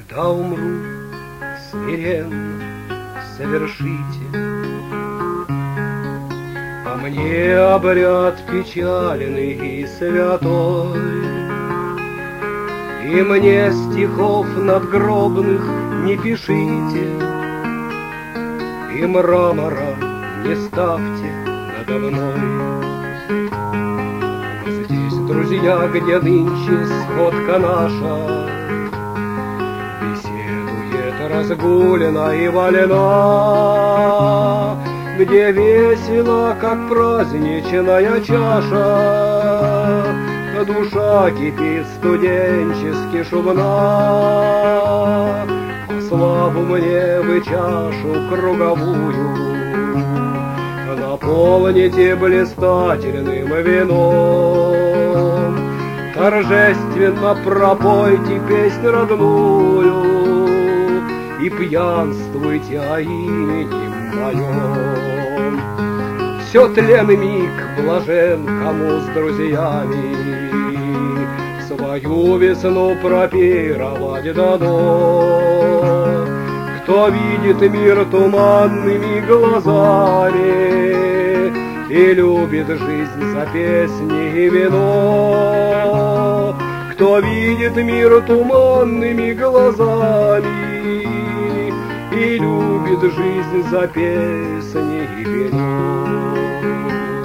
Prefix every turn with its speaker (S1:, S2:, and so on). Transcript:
S1: Когда умру, смиренно совершите по мне обряд печальный и святой, и мне стихов надгробных не пишите, и мрамора не ставьте надо мной. Здесь, друзья, где нынче сходка наша беседует разгулена и вольна, где весело, как праздничная чаша, душа кипит студенчески шумна. По славу мне вы чашу круговую наполните блистательным вином, торжественно пропойте песнь родную и пьянствуйте о имени моем. Все тленный миг блажен, кому с друзьями свою весну пропировать дано. Кто видит мир туманными глазами и любит жизнь за песни и вино. Кто видит мир туманными глазами и любит жизнь за песни и вино.